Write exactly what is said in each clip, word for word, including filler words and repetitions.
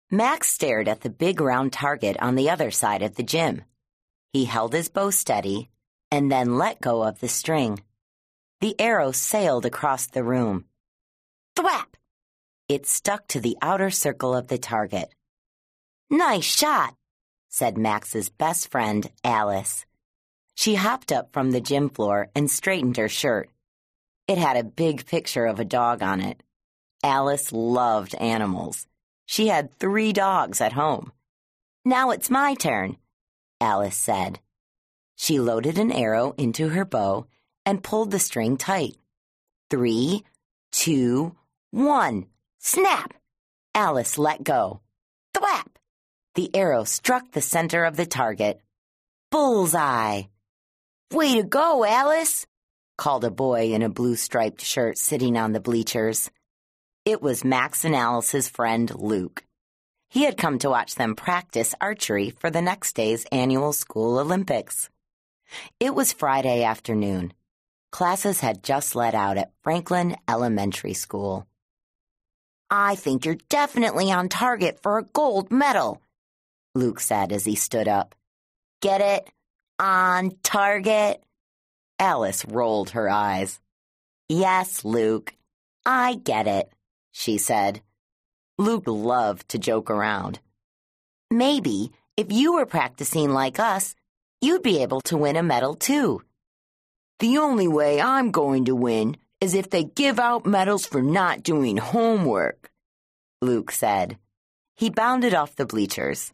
Max stared at the big round target on the other side of the gym. He held his bow steady and then let go of the string. The arrow sailed across the room. Thwap! It stuck to the outer circle of the target. Nice shot, said Max's best friend, Alice. She hopped up from the gym floor and straightened her shirt. It had a big picture of a dog on it. Alice loved animals. She had three dogs at home. Now it's my turn, Alice said. She loaded an arrow into her bow and pulled the string tight. Three, two, one. Snap! Alice let go. Thwap! The arrow struck the center of the target. Bullseye! Way to go, Alice! Called a boy in a blue striped shirt sitting on the bleachers. It was Max and Alice's friend, Luke. He had come to watch them practice archery for the next day's annual school Olympics. It was Friday afternoon. Classes had just let out at Franklin Elementary School. I think you're definitely on target for a gold medal, Luke said as he stood up. Get it? On target? Alice rolled her eyes. Yes, Luke, I get it, she said. Luke loved to joke around. Maybe if you were practicing like us, you'd be able to win a medal too. The only way I'm going to win is if they give out medals for not doing homework, Luke said. He bounded off the bleachers.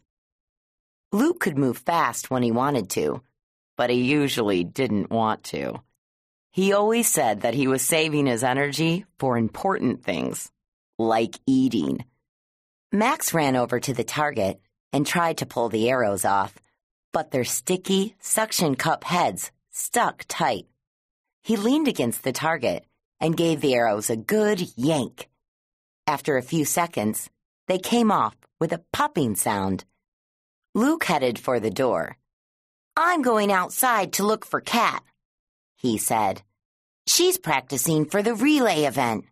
Luke could move fast when he wanted to, but he usually didn't want to. He always said that he was saving his energy for important things, like eating. Max ran over to the target and tried to pull the arrows off, but their sticky, suction cup heads stuck tight. He leaned against the target and gave the arrows a good yank. After a few seconds, they came off with a popping sound. Luke headed for the door. I'm going outside to look for Kat, he said. She's practicing for the relay event.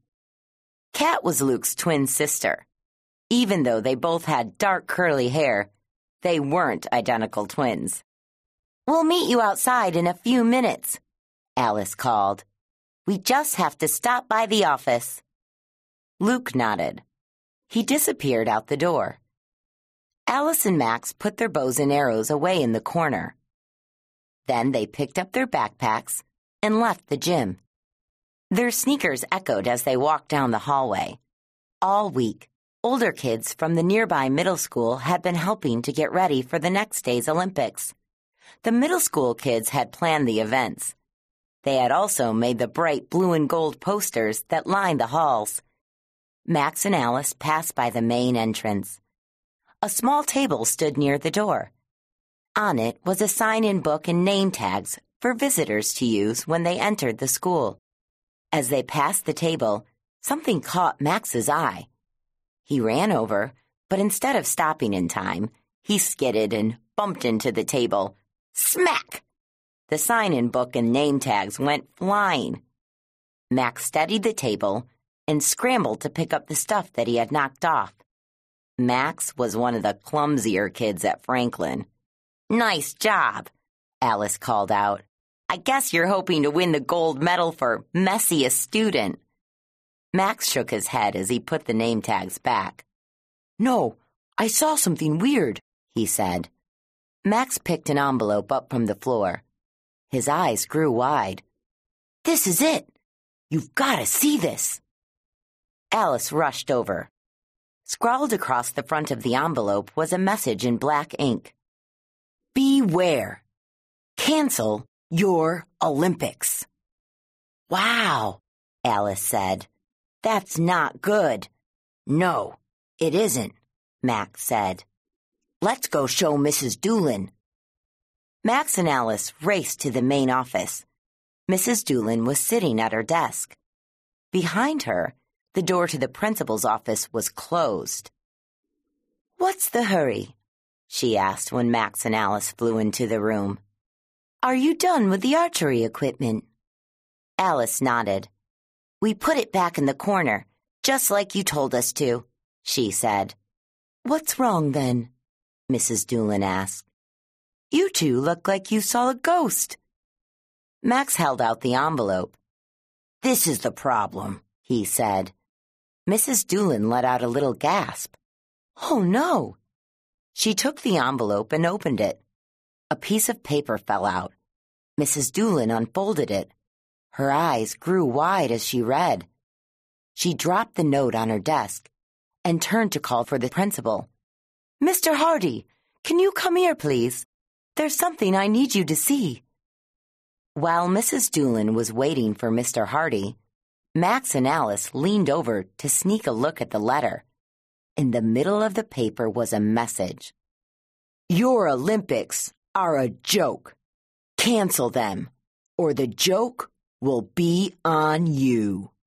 Kat was Luke's twin sister. Even though they both had dark curly hair, they weren't identical twins. We'll meet you outside in a few minutes, Alice called. We just have to stop by the office. Luke nodded. He disappeared out the door. Alice and Max put their bows and arrows away in the corner. Then they picked up their backpacks and left the gym. Their sneakers echoed as they walked down the hallway. All week, older kids from the nearby middle school had been helping to get ready for the next day's Olympics. The middle school kids had planned the events. They had also made the bright blue and gold posters that lined the halls. Max and Alice passed by the main entrance. A small table stood near the door. On it was a sign-in book and name tags for visitors to use when they entered the school. As they passed the table, something caught Max's eye. He ran over, but instead of stopping in time, he skidded and bumped into the table. Smack! The sign-in book and name tags went flying. Max steadied the table and scrambled to pick up the stuff that he had knocked off. Max was one of the clumsier kids at Franklin. Nice job, Alice called out. I guess you're hoping to win the gold medal for messiest student. Max shook his head as he put the name tags back. No, I saw something weird, he said. Max picked an envelope up from the floor. His eyes grew wide. This is it. You've got to see this. Alice rushed over. Scrawled across the front of the envelope was a message in black ink. Beware. Cancel your Olympics. Wow, Alice said. That's not good. No, it isn't, Max said. Let's go show Missus Doolin. Max and Alice raced to the main office. Missus Doolin was sitting at her desk. Behind her, the door to the principal's office was closed. What's the hurry? She asked when Max and Alice flew into the room. Are you done with the archery equipment? Alice nodded. We put it back in the corner, just like you told us to, she said. "What's wrong, then?" Missus Doolin asked. "You two look like you saw a ghost." Max held out the envelope. "This is the problem," he said. Missus Doolin let out a little gasp. "Oh, no." She took the envelope and opened it. A piece of paper fell out. Missus Doolin unfolded it. Her eyes grew wide as she read. She dropped the note on her desk and turned to call for the principal. "Mister Hardy, can you come here, please? There's something I need you to see." While Missus Doolin was waiting for Mister Hardy, Max and Alice leaned over to sneak a look at the letter. In the middle of the paper was a message. "Your Olympics are a joke. Cancel them, or the joke will be on you."